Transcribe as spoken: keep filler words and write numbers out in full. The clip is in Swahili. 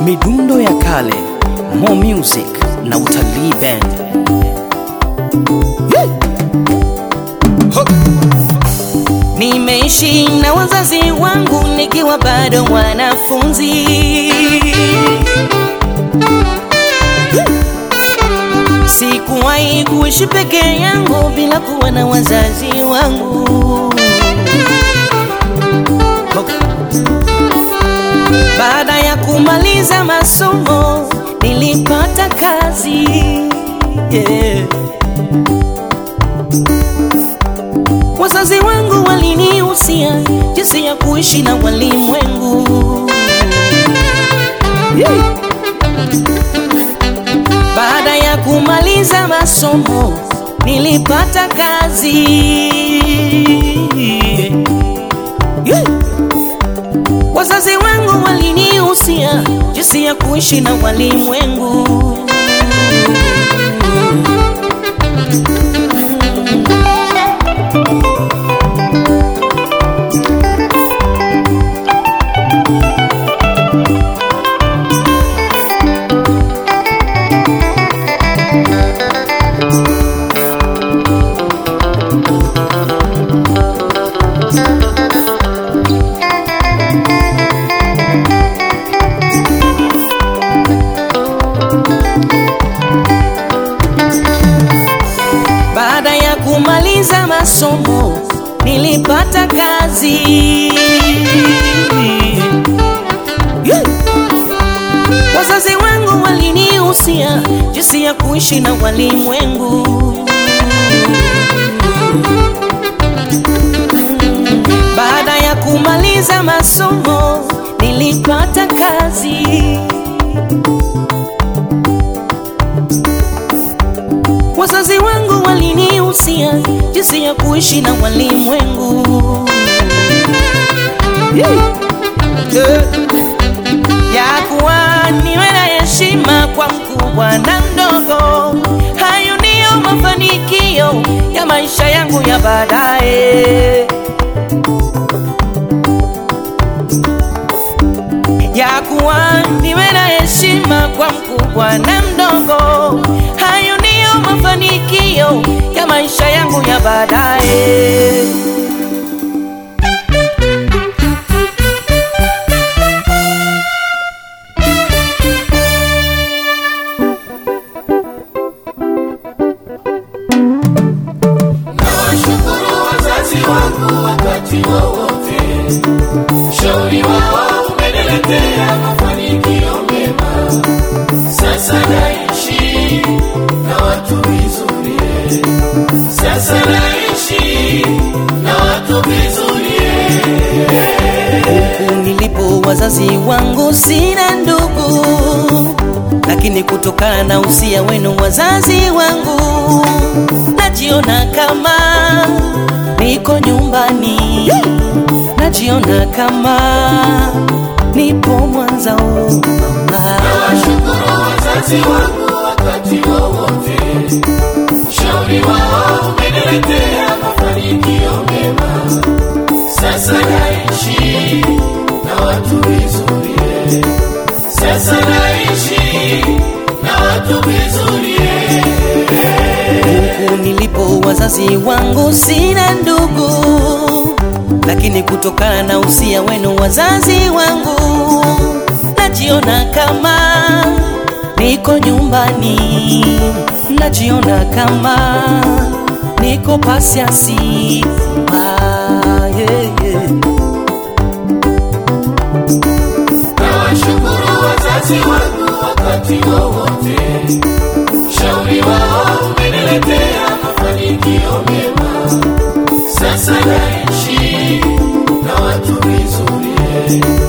midundo ya kale, More Music na Utalii Band. Yeah. Nimeishi na wazazi wangu nikiwa bado wanafunzi. Sikuwahi kuishi peke yangu bila kuwa na wazazi wangu. Baada ya kumaliza masomo nilipata kazi, yeah. Wazazi wangu walinihusia jinsi ya kuishi na walimwengu, yeah. Baada ya kumaliza masomo nilipata kazi, yeah. Wazazi wangu walinihusia jinsi ya kuishi na walimwengu. Baada ya kumaliza masomo nilipata kazi, yeah. Wazazi wangu walinihusia jinsi ya kuishi na walimwengu. Baada ya kumaliza masomo nilipata kazi, wazazi wangu walinihusia jinsi ya kuishi na walimwengu, yeah. Yeah. Ya kuwa niwe na heshima kwa mkubwa na mdogo, hayo ndiyo mafanikio ya maisha yangu ya baadaye. Ya kuwa niwe na heshima kwa mkubwa na mdogo, hayo ndiyo mafanikio ya maisha yangu ya baadaye. Nawashukuru wazazi wangu wakati wowote, ushauri wao umeniletea mafanikio mema. Sasa naishi na watu vizuri, sasa naishi na watu vizuri. Huku nilipo wazazi wangu sina ndugu, lakini kutokana na usia wenu wazazi wangu najiona kama niko nyumbani, najiona kama nipo Mwanza. Nawashukuru wazazi wangu wakati wowote, ushauri wao umeniletea mafanikio mema. Sasa naishi na watu vizuri, sasa naishi na watu vizuri. Huku nilipo wazazi wangu sina ndugu, lakini kutokana na usia wenu wazazi wangu najiona kama niko nyumbani, najiona kama niko Pasiansi. Ah, yeah, yeah. Nawashukuru wazazi wangu wakati wowote, ushauri wao umeniletea mafanikio mema. Sasa naishi na watu vizuri,